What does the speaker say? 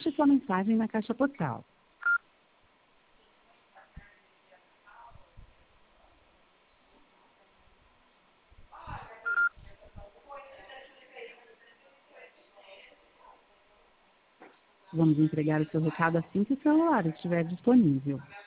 deixe sua mensagem na caixa postal. Vamos entregar o seu recado assim que o celular estiver disponível.